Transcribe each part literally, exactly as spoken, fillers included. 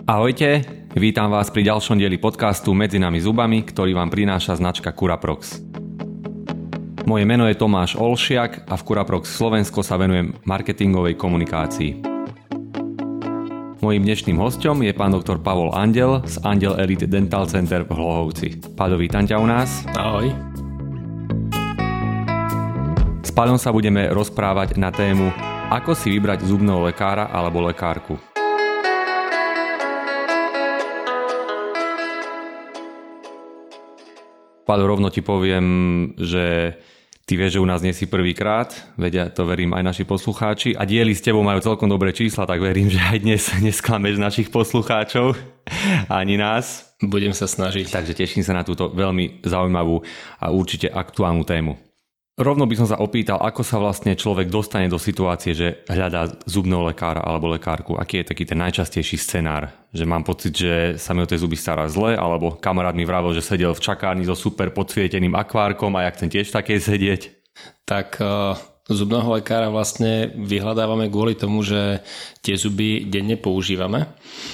Ahojte, vítam vás pri ďalšom dieli podcastu Medzi nami zubami, ktorý vám prináša značka Curaprox. Moje meno je Tomáš Olšiak a v Curaprox Slovensko sa venujem marketingovej komunikácii. Mojím dnešným hosťom je pán doktor Pavol Andel z Andel Elite Dental Center v Hlohovci. Páľo, vítam ťa u nás. Ahoj. S Páľom sa budeme rozprávať na tému ako si vybrať zubného lekára alebo lekárku. Páľo, rovno ti poviem, že ty vieš, že u nás nie si prvýkrát, vedia, to verím aj naši poslucháči a diely s tebou majú celkom dobré čísla, tak verím, že aj dnes nesklameš našich poslucháčov, ani nás. Budem sa snažiť. Takže teším sa na túto veľmi zaujímavú a určite aktuálnu tému. Rovno by som sa opýtal, ako sa vlastne človek dostane do situácie, že hľadá zubného lekára alebo lekárku. Aký je taký ten najčastejší scenár? Že mám pocit, že sa mi o tie zuby stará zle, alebo kamarát mi vravel, že sedel v čakárni so super podsvieteným akvárkom a ja chcem tiež také sedieť. Tak uh, zubného lekára vlastne vyhľadávame kvôli tomu, že tie zuby denne používame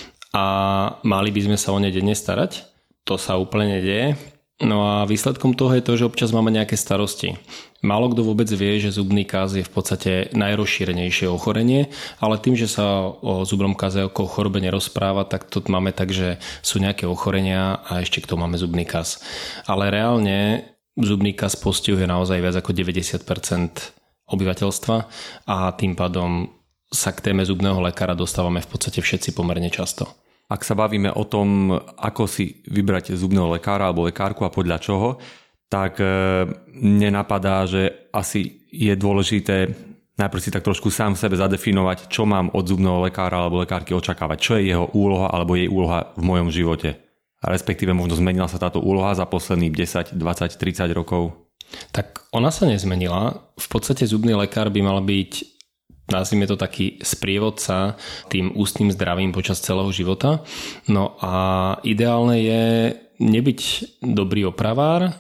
a mali by sme sa o ne denne starať. To sa úplne nedieje. No a výsledkom toho je to, že občas máme nejaké starosti. Málo kto vôbec vie, že zubný káz je v podstate najrozšírenejšie ochorenie, ale tým, že sa o zubnom káze ako chorobe nerozpráva, tak to máme tak, že sú nejaké ochorenia a ešte k tomu máme zubný káz. Ale reálne zubný káz postihuje naozaj viac ako deväťdesiat percent obyvateľstva a tým pádom sa k téme zubného lekára dostávame v podstate všetci pomerne často. Ak sa bavíme o tom, ako si vybrať zubného lekára alebo lekárku a podľa čoho, tak e, nenapadá, že asi je dôležité najprv si tak trošku sám v sebe zadefinovať, čo mám od zubného lekára alebo lekárky očakávať. Čo je jeho úloha alebo jej úloha v mojom živote. A respektíve možno zmenila sa táto úloha za posledných desať, dvadsať, tridsať rokov. Tak ona sa nezmenila. V podstate zubný lekár by mal byť, nazvime to taký sprievodca tým ústnym zdravím počas celého života. No a ideálne je nebyť dobrý opravár,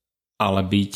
ale byť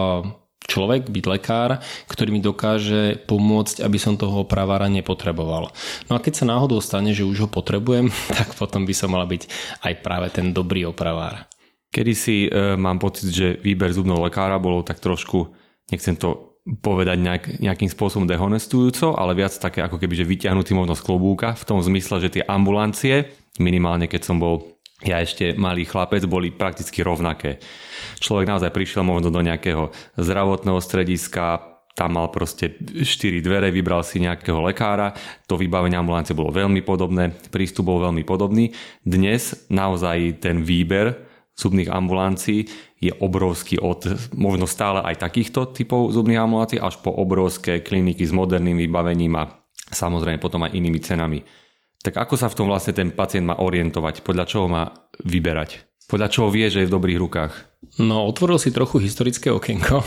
človek, byť lekár, ktorý mi dokáže pomôcť, aby som toho opravára nepotreboval. No a keď sa náhodou stane, že už ho potrebujem, tak potom by som mal byť aj práve ten dobrý opravár. Kedysi e, mám pocit, že výber zubného lekára bolo tak trošku, nechcem to povedať nejak, nejakým spôsobom dehonestujúco, ale viac také ako keby, že vyťahnutý možno z klobúka, v tom zmysle, že tie ambulancie, minimálne keď som bol ja ešte malý chlapec, boli prakticky rovnaké. Človek naozaj prišiel možno do nejakého zdravotného strediska, tam mal proste štyri dvere, vybral si nejakého lekára, to vybavenie ambulancie bolo veľmi podobné, prístup bol veľmi podobný. Dnes naozaj ten výber zubných ambulancií je obrovský od možno stále aj takýchto typov zubných ambulancií až po obrovské kliniky s moderným vybavením a samozrejme potom aj inými cenami. Tak ako sa v tom vlastne ten pacient má orientovať? Podľa čoho má vyberať? Podľa čoho vie, že je v dobrých rukách? No, otvoril si trochu historické okienko.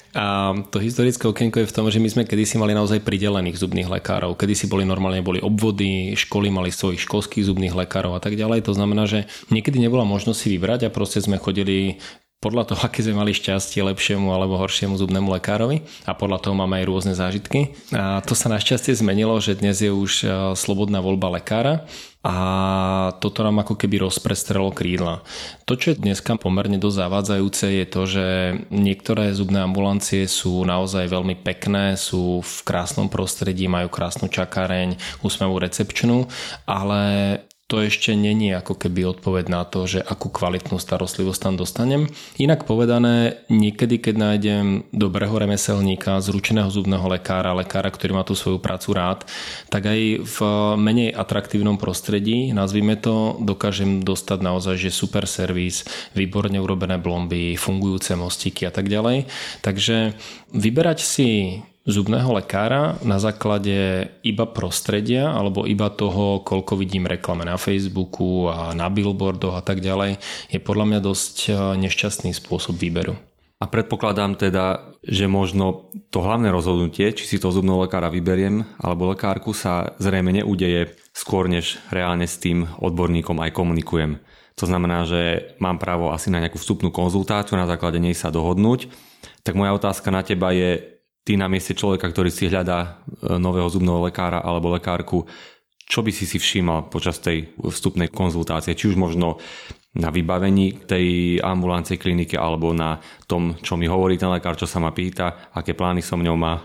A to historické okienko je v tom, že my sme kedysi mali naozaj pridelených zubných lekárov. Kedysi boli normálne boli obvody, školy mali svojich školských zubných lekárov a tak ďalej. To znamená, že niekedy nebola možnosť si vybrať a proste sme chodili podľa toho, aké sme mali šťastie lepšiemu alebo horšiemu zubnému lekárovi a podľa toho máme aj rôzne zážitky. A to sa našťastie zmenilo, že dnes je už slobodná voľba lekára a toto nám ako keby rozprestrelo krídla. To, čo je dneska pomerne dosť zavádzajúce, je to, že niektoré zubné ambulancie sú naozaj veľmi pekné, sú v krásnom prostredí, majú krásnu čakáreň, úsmevú recepčnú, ale to ešte není ako keby odpoveď na to, že akú kvalitnú starostlivosť tam dostanem. Inak povedané, niekedy, keď nájdem dobrého remeselníka, zručeného zubného lekára, lekára, ktorý má tú svoju prácu rád, tak aj v menej atraktívnom prostredí, nazvime to, dokážem dostať naozaj, že super servis, výborne urobené blomby, fungujúce mostíky a tak ďalej. Takže vyberať si zubného lekára na základe iba prostredia alebo iba toho, koľko vidím reklame na Facebooku a na billboardoch a tak ďalej, je podľa mňa dosť nešťastný spôsob výberu. A predpokladám teda, že možno to hlavné rozhodnutie, či si toho zubného lekára vyberiem alebo lekárku, sa zrejme neudeje skôr, než reálne s tým odborníkom aj komunikujem. To znamená, že mám právo asi na nejakú vstupnú konzultáciu, na základe nej sa dohodnúť. Tak moja otázka na teba je, ty na mieste človeka, ktorý si hľadá nového zubného lekára alebo lekárku, čo by si si všímal počas tej vstupnej konzultácie? Či už možno na vybavení tej ambulancie kliniky alebo na tom, čo mi hovorí ten lekár, čo sa ma pýta, aké plány so mňou má?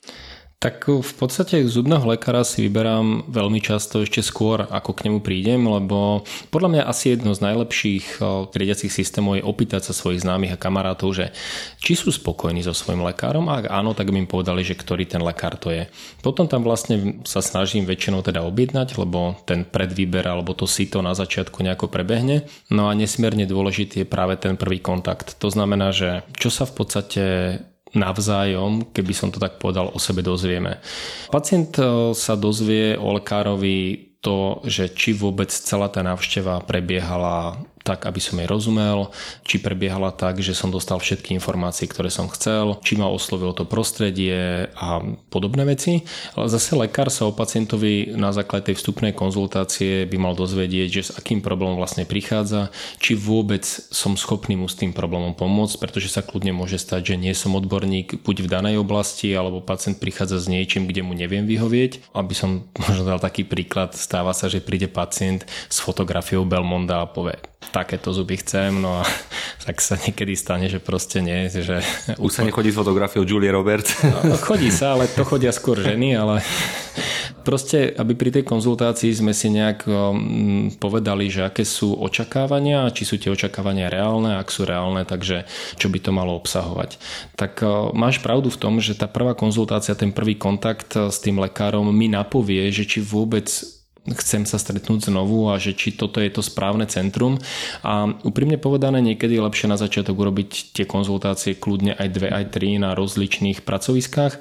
Tak v podstate zubného lekára si vyberám veľmi často ešte skôr, ako k nemu prídem, lebo podľa mňa asi jedno z najlepších triediacich systémov je opýtať sa svojich známych a kamarátov, že či sú spokojní so svojím lekárom, a ak áno, tak by im povedali, že ktorý ten lekár to je. Potom tam vlastne sa snažím väčšinou teda objednať, lebo ten predvýber alebo to sito na začiatku nejako prebehne. No a nesmierne dôležitý je práve ten prvý kontakt. To znamená, že čo sa v podstate navzájom, keby som to tak povedal, o sebe dozvieme. Pacient sa dozvie o lekárovi to, že či vôbec celá tá návšteva prebiehala tak, aby som jej rozumel, či prebiehala tak, že som dostal všetky informácie, ktoré som chcel, či ma oslovilo to prostredie a podobné veci. Ale zase lekár sa o pacientovi na základe tej vstupnej konzultácie by mal dozvedieť, že s akým problémom vlastne prichádza, či vôbec som schopný mu s tým problémom pomôcť, pretože sa kľudne môže stať, že nie som odborník buď v danej oblasti, alebo pacient prichádza s niečím, kde mu neviem vyhovieť. Aby som možno dal taký príklad, stáva sa, že príde pacient s fotografiou Belmonda a povie: takéto zuby chcem, no a tak sa niekedy stane, že proste nie. Že už sa nechodí s fotografiou Julie Roberts? No, chodí sa, ale to chodia skôr ženy, ale proste, aby pri tej konzultácii sme si nejak povedali, že aké sú očakávania, či sú tie očakávania reálne, ak sú reálne, takže čo by to malo obsahovať. Tak máš pravdu v tom, že tá prvá konzultácia, ten prvý kontakt s tým lekárom mi napovie, že či vôbec chcem sa stretnúť znovu a že či toto je to správne centrum. A úprimne povedané, niekedy je lepšie na začiatok urobiť tie konzultácie kľudne aj dve, aj tri na rozličných pracoviskách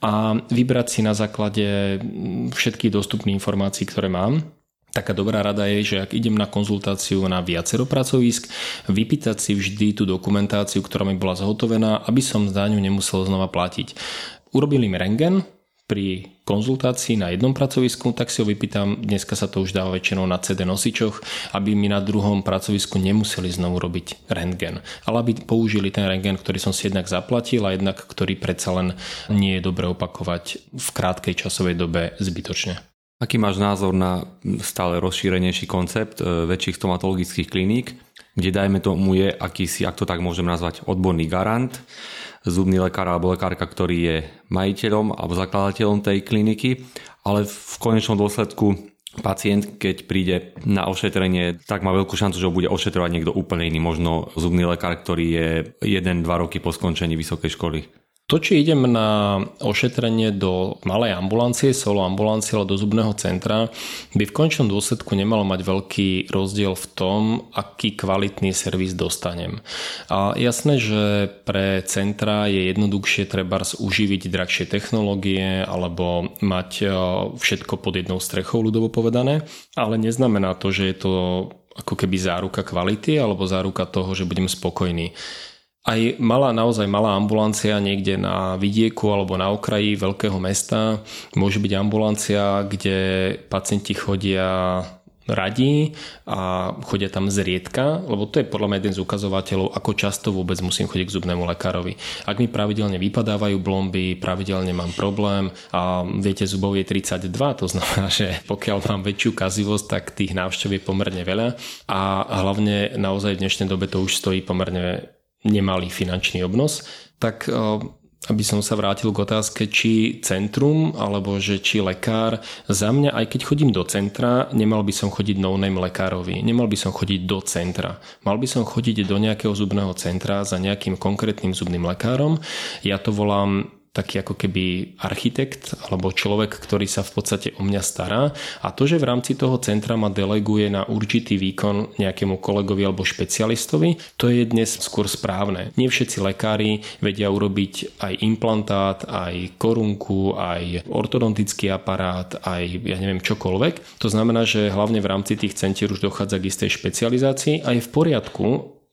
a vybrať si na základe všetkých dostupných informácií, ktoré mám. Taká dobrá rada je, že ak idem na konzultáciu na viacero pracovisk, vypýtať si vždy tú dokumentáciu, ktorá mi bola zhotovená, aby som za ňu nemusel znova platiť. Urobili mi rentgen pri konzultácii na jednom pracovisku, tak si ho vypýtam, dneska sa to už dáva väčšinou na cé dé nosičoch, aby mi na druhom pracovisku nemuseli znovu robiť rentgen, ale aby použili ten rentgen, ktorý som si jednak zaplatil a jednak ktorý predsa len nie je dobre opakovať v krátkej časovej dobe zbytočne. Aký máš názor na stále rozšírenejší koncept väčších stomatologických kliník, kde dajme tomu je akýsi, ak to tak môžem nazvať, odborný garant, zubný lekár alebo lekárka, ktorý je majiteľom alebo zakladateľom tej kliniky, ale v konečnom dôsledku pacient, keď príde na ošetrenie, tak má veľkú šancu, že ho bude ošetrovať niekto úplne iný, možno zubný lekár, ktorý je jeden dva roky po skončení vysokej školy. To, či idem na ošetrenie do malej ambulancie, solo ambulancie, ale do zubného centra, by v končnom dôsledku nemalo mať veľký rozdiel v tom, aký kvalitný servis dostanem. A jasné, že pre centra je jednoduchšie trebárs uživiť drahšie technológie alebo mať všetko pod jednou strechou, ľudovo povedané, ale neznamená to, že je to ako keby záruka kvality alebo záruka toho, že budem spokojný. Aj malá, naozaj malá ambulancia niekde na vidieku alebo na okraji veľkého mesta môže byť ambulancia, kde pacienti chodia radi a chodia tam zriedka, lebo to je podľa mňa jeden z ukazovateľov, ako často vôbec musím chodiť k zubnému lekárovi. Ak mi pravidelne vypadávajú blomby, pravidelne mám problém a viete, zubov je tridsaťdva, to znamená, že pokiaľ mám väčšiu kazivosť, tak tých návštev je pomerne veľa a hlavne naozaj v dnešnej dobe to už stojí pomerne nemalý finančný obnos, tak aby som sa vrátil k otázke, či centrum, alebo že či lekár, za mňa, aj keď chodím do centra, nemal by som chodiť no-name lekárovi, nemal by som chodiť do centra. Mal by som chodiť do nejakého zubného centra za nejakým konkrétnym zubným lekárom. Ja to volám taký ako keby architekt alebo človek, ktorý sa v podstate o mňa stará a to, že v rámci toho centra ma deleguje na určitý výkon nejakému kolegovi alebo špecialistovi, to je dnes skôr správne. Nie všetci lekári vedia urobiť aj implantát, aj korunku, aj ortodontický aparát, aj ja neviem čokoľvek. To znamená, že hlavne v rámci tých centier už dochádza k istej špecializácii a je v poriadku,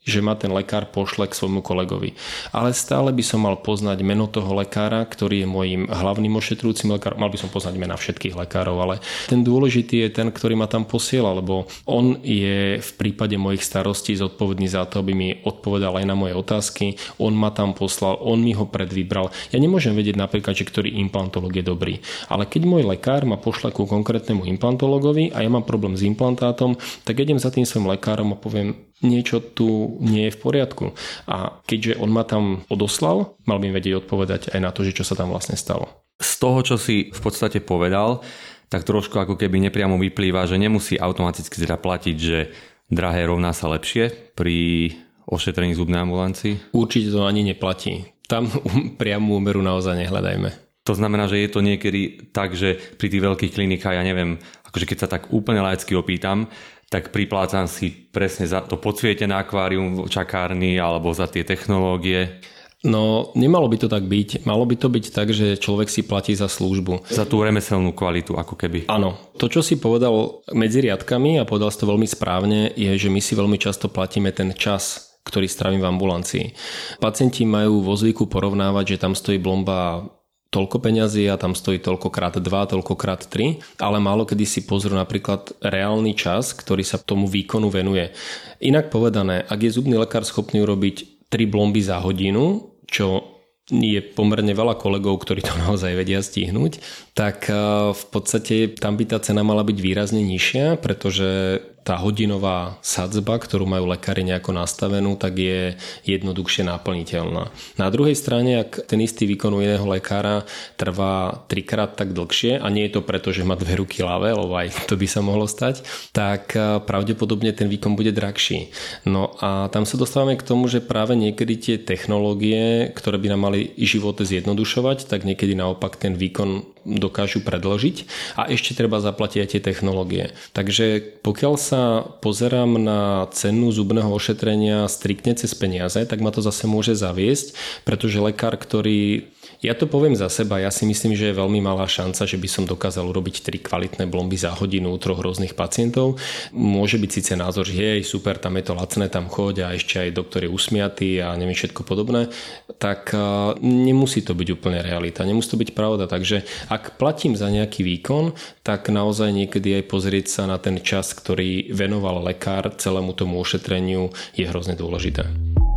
že ma ten lekár pošle k svojmu kolegovi. Ale stále by som mal poznať meno toho lekára, ktorý je môjim hlavným ošetrujúcim lekárom. Mal by som poznať mena všetkých lekárov, ale ten dôležitý je ten, ktorý ma tam posiela, lebo on je v prípade mojich starostí zodpovedný za to, aby mi odpovedal aj na moje otázky. On ma tam poslal, on mi ho predvybral. Ja nemôžem vedieť napríklad, že ktorý implantológ je dobrý. Ale keď môj lekár ma pošle ku konkrétnemu implantológovi a ja mám problém s implantátom, tak idem za tým svojim lekárom a poviem, niečo tu nie je v poriadku. A keďže on ma tam odoslal, mal by vedieť odpovedať aj na to, že čo sa tam vlastne stalo. Z toho, čo si v podstate povedal, tak trošku ako keby nepriamo vyplýva, že nemusí automaticky teda platiť, že drahé rovná sa lepšie pri ošetrení zubnej ambulancii? Určite to ani neplatí. Tam priamu úmeru naozaj nehľadajme. To znamená, že je to niekedy tak, že pri tých veľkých klinikách, ja neviem, akože keď sa tak úplne laicky opýtam, tak priplácam si presne za to podsvietené akvárium v čakárni alebo za tie technológie. No, nemalo by to tak byť. Malo by to byť tak, že človek si platí za službu. Za tú remeselnú kvalitu, ako keby. Áno. To, čo si povedal medzi riadkami, a povedal si to veľmi správne, je, že my si veľmi často platíme ten čas, ktorý strávim v ambulancii. Pacienti majú vo zvyku porovnávať, že tam stojí blomba toľko peňazí a tam stojí toľkokrát dva, toľkokrát tri, ale málo kedy si pozrú napríklad reálny čas, ktorý sa tomu výkonu venuje. Inak povedané, ak je zubný lekár schopný urobiť tri blomby za hodinu, čo je pomerne veľa kolegov, ktorí to naozaj vedia stihnúť, tak v podstate tam by tá cena mala byť výrazne nižšia, pretože tá hodinová sadzba, ktorú majú lekári nejako nastavenú, tak je jednoduchšie naplniteľná. Na druhej strane, ak ten istý výkon u iného lekára trvá trikrát tak dlhšie, a nie je to preto, že má dve ruky ľavé, lebo aj to by sa mohlo stať, tak pravdepodobne ten výkon bude drahší. No a tam sa dostávame k tomu, že práve niekedy tie technológie, ktoré by nám mali život zjednodušovať, tak niekedy naopak ten výkon dokážu predĺžiť a ešte treba zaplatiť aj tie technológie. Takže pokiaľ sa pozerám na cenu zubného ošetrenia striktne cez peniaze, tak ma to zase môže zaviesť, pretože lekár, ktorý... Ja to poviem za seba, ja si myslím, že je veľmi malá šanca, že by som dokázal urobiť tri kvalitné blomby za hodinu u troch rôznych pacientov. Môže byť síce názor, že hej, super, tam je to lacné, tam choď a ešte aj doktor je usmiatý a neviem všetko podobné, tak nemusí to byť úplne realita, nemusí to byť pravda. Takže ak platím za nejaký výkon, tak naozaj niekedy aj pozrieť sa na ten čas, ktorý venoval lekár celému tomu ošetreniu, je hrozne dôležité.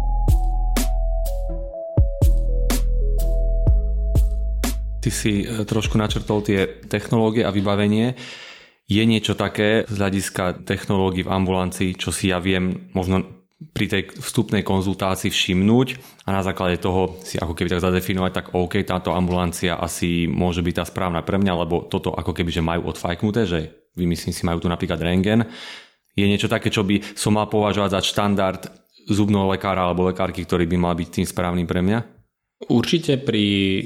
Ty si trošku načrtol tie technológie a vybavenie. Je niečo také z hľadiska technológií v ambulancii, čo si ja viem možno pri tej vstupnej konzultácii všimnúť a na základe toho si ako keby tak zadefinovať, tak OK, táto ambulancia asi môže byť tá správna pre mňa, lebo toto ako keby, že majú odfajknuté, že vymyslím si, majú tu napríklad rentgen. Je niečo také, čo by som mal považovať za štandard zubného lekára alebo lekárky, ktorý by mal byť tým správnym pre mňa? Určite pri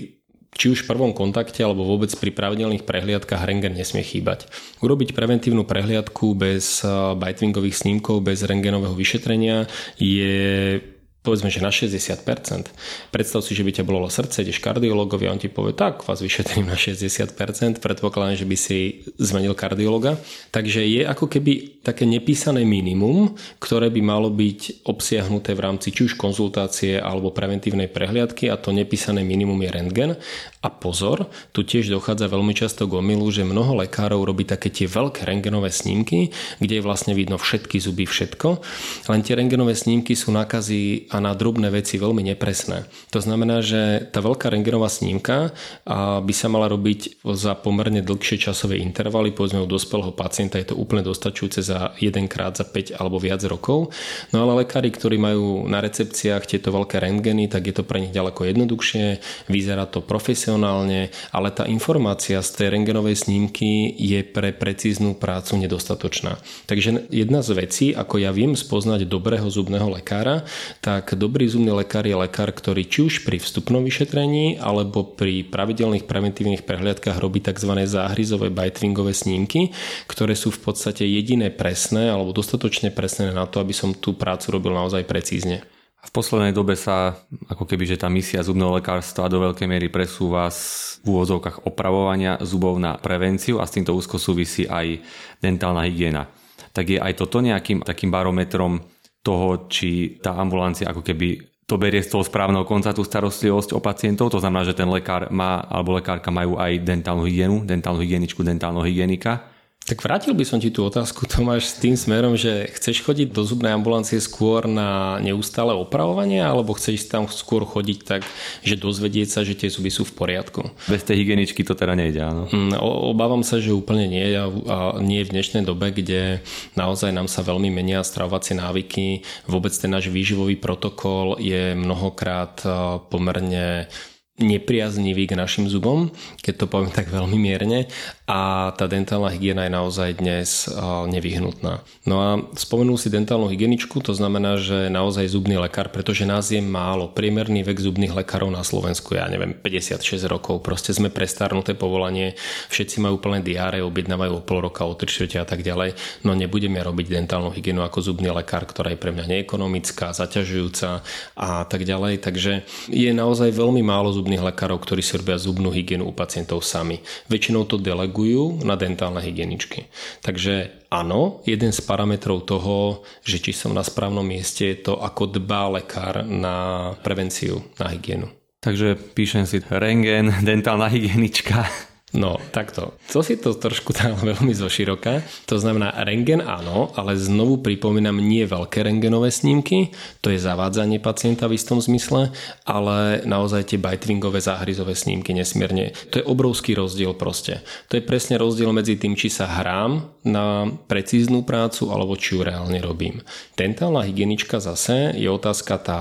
či už v prvom kontakte alebo vôbec pri pravidelných prehliadkách rentgen nesmie chýbať. Urobiť preventívnu prehliadku bez Bitewingových snímkov, bez rentgenového vyšetrenia je povedzme, že na šesťdesiat percent. Predstav si, že by ťa bolelo srdce, ideš kardiológovi a on ti povie, tak vás vyšetrím na šesťdesiat percent, predpokladám, že by si zmenil kardiológa. Takže je ako keby také nepísané minimum, ktoré by malo byť obsiahnuté v rámci či už konzultácie alebo preventívnej prehliadky, a to nepísané minimum je rentgen. A pozor, tu tiež dochádza veľmi často k omylu, že mnoho lekárov robí také tie veľké rentgenové snímky, kde je vlastne vidno všetky zuby, všetko. Len tie rentgenové snímky sú nákazy a na drobné veci veľmi nepresné. To znamená, že tá veľká rentgenová snímka by sa mala robiť za pomerne dlhšie časové intervaly, povedzme u dospelého pacienta je to úplne dostačujúce za jedenkrát za päť alebo viac rokov. No ale lekári, ktorí majú na recepciách tieto veľké rentgeny, tak je to pre nich ďaleko jednoduchšie, vyzerá to profesionálne, ale tá informácia z tej rentgenovej snímky je pre precíznu prácu nedostatočná. Takže jedna z vecí, ako ja viem spoznať dobrého zubného lekára, tak dobrý zubný lekár je lekár, ktorý či už pri vstupnom vyšetrení alebo pri pravidelných preventívnych prehliadkách robí tzv. Záhryzové Bitewingové snímky, ktoré sú v podstate jediné presné alebo dostatočne presné na to, aby som tú prácu robil naozaj precízne. V poslednej dobe sa ako keby, že tá misia zubného lekárstva do veľkej miery presúva z v úvodzovkách opravovania zubov na prevenciu a s týmto úzko súvisí aj dentálna hygiena. Tak je aj toto nejakým takým barometrom toho, či tá ambulancia ako keby to berie z toho správneho konca tú starostlivosť o pacientov, to znamená, že ten lekár má alebo lekárka majú aj dentálnu hygienu, dentálnu hygieničku, dentálneho hygienika. Tak vrátil by som ti tú otázku, Tomáš, s tým smerom, že chceš chodiť do zubnej ambulancie skôr na neustále opravovanie, alebo chceš tam skôr chodiť tak, že dozvedieť sa, že tie zuby sú v poriadku? Bez tej hygieničky to teda nejde, áno. Obávam sa, že úplne nie a nie v dnešnej dobe, kde naozaj nám sa veľmi menia stravovacie návyky, vôbec ten náš výživový protokol je mnohokrát pomerne nepriaznivý k našim zubom, keď to poviem tak veľmi mierne, a tá dentálna hygiena je naozaj dnes nevyhnutná. No a spomenul si dentálnu hygieničku, to znamená, že naozaj zubný lekár, pretože nás je málo. Priemerný vek zubných lekárov na Slovensku, ja neviem, päťdesiatšesť rokov, proste sme prestarnuté povolanie, všetci majú plné diáre, objednávajú o pol roka, o tri štvrte a tak ďalej, no nebudeme robiť dentálnu hygienu ako zubný lekár, ktorá je pre mňa neekonomická, zaťažujúca a tak ďalej, takže je naozaj veľmi málo zubných lekárov, ktorí si robia zubnú hygienu u pacientov sami. Väčšinou to delegujú na dentálne hygieničky. Takže áno, jeden z parametrov toho, že či som na správnom mieste, je to, ako dbá lekár na prevenciu, na hygienu. Takže píšem si rentgen, dentálna hygienička. No, takto. To si to trošku dal veľmi zoširoka. To znamená, rentgen áno, ale znovu pripomínam, nie veľké rentgenové snímky, to je zavádzanie pacienta v istom zmysle, ale naozaj tie bitewingové záhryzové snímky nesmierne. To je obrovský rozdiel proste. To je presne rozdiel medzi tým, či sa hrám na precíznu prácu, alebo či ju reálne robím. Dentálna hygienička zase je otázka tá,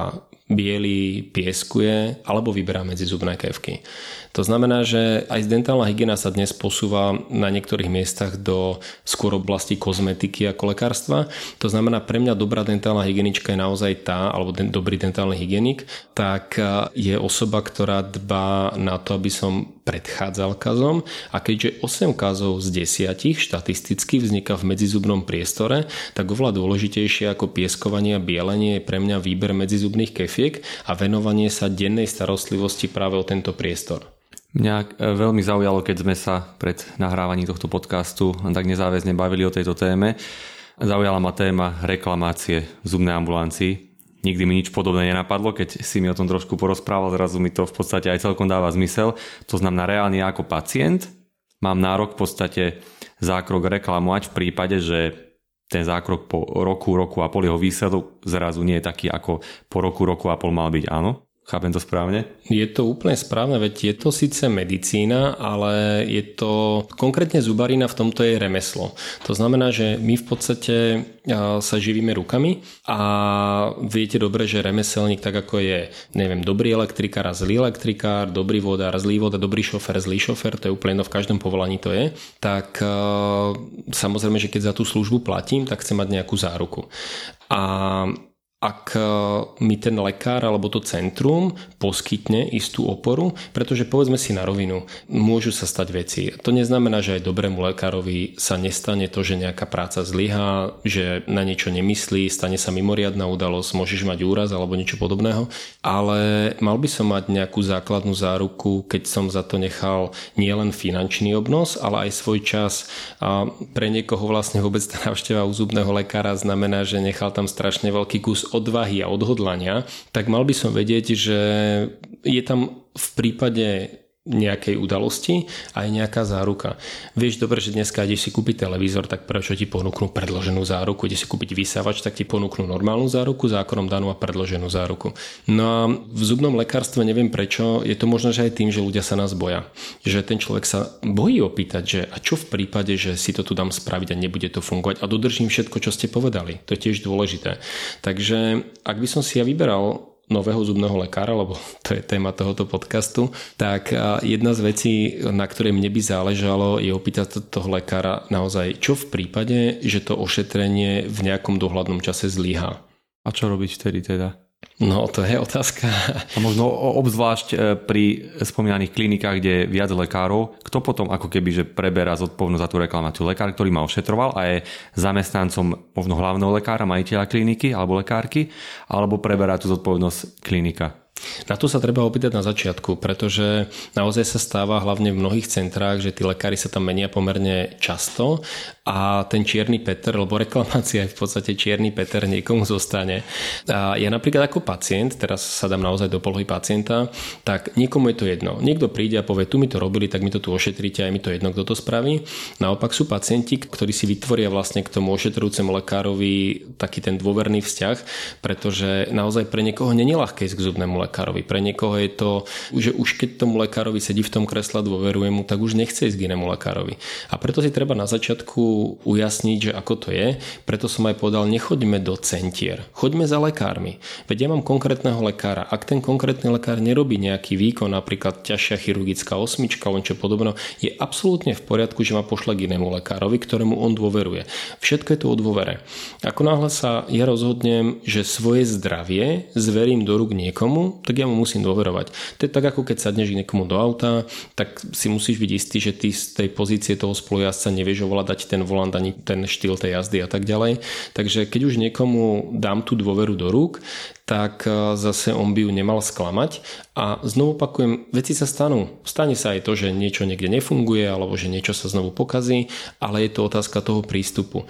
biely, pieskuje alebo vyberá medzi zubné kevky. To znamená, že aj dentálna hygiena sa dnes posúva na niektorých miestach do skôr oblasti kozmetiky ako lekárstva. To znamená, pre mňa dobrá dentálna hygienička je naozaj tá, alebo den, dobrý dentálny hygienik, tak je osoba, ktorá dbá na to, aby som predchádzal kazom, a keďže osem kazov z desiatich štatisticky vzniká v medzizubnom priestore, tak oveľa dôležitejšie ako pieskovanie a bielenie je pre mňa výber medzizubných kefiek a venovanie sa dennej starostlivosti práve o tento priestor. Mňa veľmi zaujalo, keď sme sa pred nahrávaním tohto podcastu tak nezáväzne bavili o tejto téme. Zaujala ma téma reklamácie v zubnej ambulancii. Nikdy mi nič podobné nenapadlo, keď si mi o tom trošku porozprával, zrazu mi to v podstate aj celkom dáva zmysel. To znamená, reálne ako pacient mám nárok v podstate zákrok reklamovať v prípade, že ten zákrok po roku, roku a pol jeho výsledok zrazu nie je taký, ako po roku, roku a pol mal byť, áno? Chápem to správne? Je to úplne správne, veď je to síce medicína, ale je to konkrétne zubarina, v tomto je remeslo. To znamená, že my v podstate sa živíme rukami a viete dobre, že remeselník, tak ako je, neviem, dobrý elektrikár a zlý elektrikár, dobrý vodár, zlý vodár, dobrý šofér, zlý šofér, to je úplne no, v každom povolaní to je, tak samozrejme, že keď za tú službu platím, tak chcem mať nejakú záruku. A ak mi ten lekár alebo to centrum poskytne istú oporu, pretože povedzme si na rovinu, môžu sa stať veci. To neznamená, že aj dobrému lekárovi sa nestane to, že nejaká práca zlyhá, že na niečo nemyslí, stane sa mimoriadna udalosť, môžeš mať úraz alebo niečo podobného, ale mal by som mať nejakú základnú záruku, keď som za to nechal nielen finančný obnos, ale aj svoj čas. A pre niekoho vlastne vôbec tá návšteva u zubného lekára znamená, že nechal tam strašne veľký kus odvahy a odhodlania, tak mal by som vedieť, že je tam v prípade nejakej udalosti aj nejaká záruka. Vieš dobre, že dneska ideš si kúpiť televízor, tak prečo ti ponúknú predloženú záruku, ideš si kúpiť vysávač, tak ti ponúknú normálnu záruku, zákonom danú a predloženú záruku. No a v zubnom lekárstve neviem prečo, je to možno, že aj tým, že ľudia sa nás boja. Že ten človek sa bojí opýtať, že a čo v prípade, že si to tu dám spraviť a nebude to fungovať a dodržím všetko, čo ste povedali. To je tiež dôležité. Takže ak by som si ja vyberal nového zubného lekára, lebo to je téma tohoto podcastu, tak jedna z vecí, na ktorej mne by záležalo, je opýtať toho lekára naozaj, čo v prípade, že to ošetrenie v nejakom dohľadnom čase zlyhá. A čo robiť vtedy teda? No, to je otázka. A možno obzvlášť pri spomínaných klinikách, kde je viac lekárov, kto potom ako keby že preberá zodpovednosť za tú reklamáciu? Lekár, ktorý ma ošetroval a je zamestnancom možno hlavného lekára, majiteľa kliniky alebo lekárky, alebo preberá tú zodpovednosť klinika? Na to sa treba opýtať na začiatku, pretože naozaj sa stáva hlavne v mnohých centrách, že tí lekári sa tam menia pomerne často a ten čierny Peter, lebo reklamácia je v podstate čierny Peter, niekomu zostane. A ja napríklad ako pacient, teraz sa dám naozaj do polohy pacienta, tak niekomu je to jedno. Niekto príde a povie, tu mi to robili, tak mi to tu ošetríte, aj mi to jedno, kto to spraví. Naopak sú pacienti, ktorí si vytvoria vlastne k tomu ošetrujúcemu lekárovi taký ten dôverný vzťah, pretože naozaj pre niekoho nie je ľahké ísť k zubnému lekárovi. Pre niekoho je to, že už keď tomu lekárovi sedí v tom kresle, dôveruje mu, tak už nechce ísť k inému lekárovi. A preto si treba na začiatku ujasniť, že ako to je. Preto som aj povedal, nechoďme do centier. Choďme za lekármi. Veď ja mám konkrétneho lekára. Ak ten konkrétny lekár nerobí nejaký výkon, napríklad ťažšia chirurgická osmička, len čo podobno, je absolútne v poriadku, že ma pošle k inému lekárovi, ktorému on dôveruje. Všetko je to o dôvere. Ako náhle sa ja rozhodnem, že svoje zdravie zverím do rúk niekomu, tak ja mu musím dôverovať. To je tak, ako keď sadneš niekomu do auta, tak si musíš byť istý, že ty z tej pozície toho spolujazca nevieš ovládať ten volant ani ten štýl tej jazdy a tak ďalej. Takže keď už niekomu dám tú dôveru do rúk, tak zase on by ju nemal sklamať. A znovu opakujem, veci sa stanú. Stane sa aj to, že niečo niekde nefunguje alebo že niečo sa znovu pokazí, ale je to otázka toho prístupu.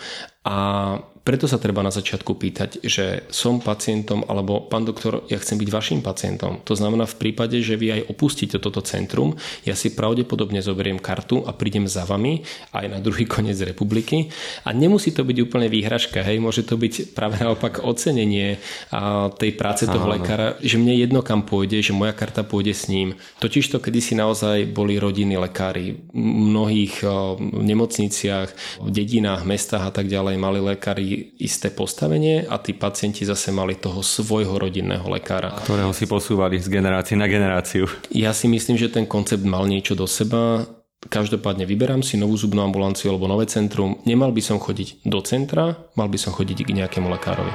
A preto sa treba na začiatku pýtať, že som pacientom alebo pán doktor, ja chcem byť vašim pacientom. To znamená v prípade, že vy aj opustíte toto centrum, ja si pravdepodobne zoberiem kartu a prídem za vami aj na druhý koniec republiky. A nemusí to byť úplne výhražka, hej, môže to byť práve naopak ocenenie tej práce toho Áno. lekára, že mne jedno kam pôjde, že moja karta pôjde s ním. Totižto kedysi naozaj boli rodinní lekári v mnohých nemocniciach, v dedinách, mestách a tak ďalej mali lekári isté postavenie a tí pacienti zase mali toho svojho rodinného lekára. Ktorého si posúvali z generácie na generáciu. Ja si myslím, že ten koncept mal niečo do seba. Každopádne vyberám si novú zubnú ambulanciu alebo nové centrum. Nemal by som chodiť do centra, mal by som chodiť k nejakému lekárovi.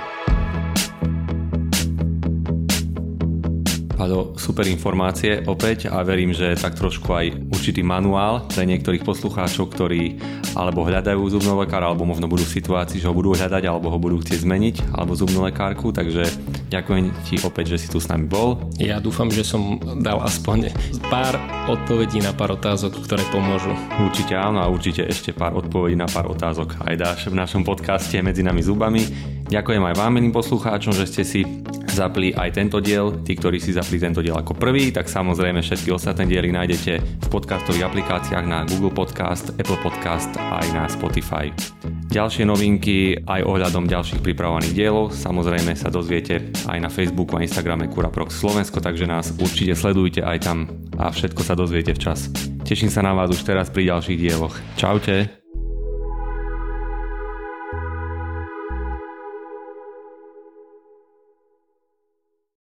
Pado, super informácie opäť a verím, že tak trošku aj určitý manuál pre niektorých poslucháčov, ktorí alebo hľadajú zubnú lekára, alebo možno budú v situácii, že ho budú hľadať, alebo ho budú chcieť zmeniť, alebo zubnú lekárku, takže ďakujem ti opäť, že si tu s nami bol. Ja dúfam, že som dal aspoň pár odpovedí na pár otázok, ktoré pomôžu. Určite áno a určite ešte pár odpovedí na pár otázok aj dáš v našom podcaste Medzi nami zubami. Ďakujem aj vám, milým poslucháčom, že ste si zapli aj tento diel. Tí, ktorí si zapli tento diel ako prvý, tak samozrejme všetky ostatné diely nájdete v podcastových aplikáciách na Google Podcast, Apple Podcast a aj na Spotify. Ďalšie novinky aj ohľadom ďalších pripravovaných dielov samozrejme sa dozviete aj na Facebooku a Instagrame Curaprox Slovensko, takže nás určite sledujte aj tam a všetko sa dozviete včas. Teším sa na vás už teraz pri ďalších dieloch. Čaute.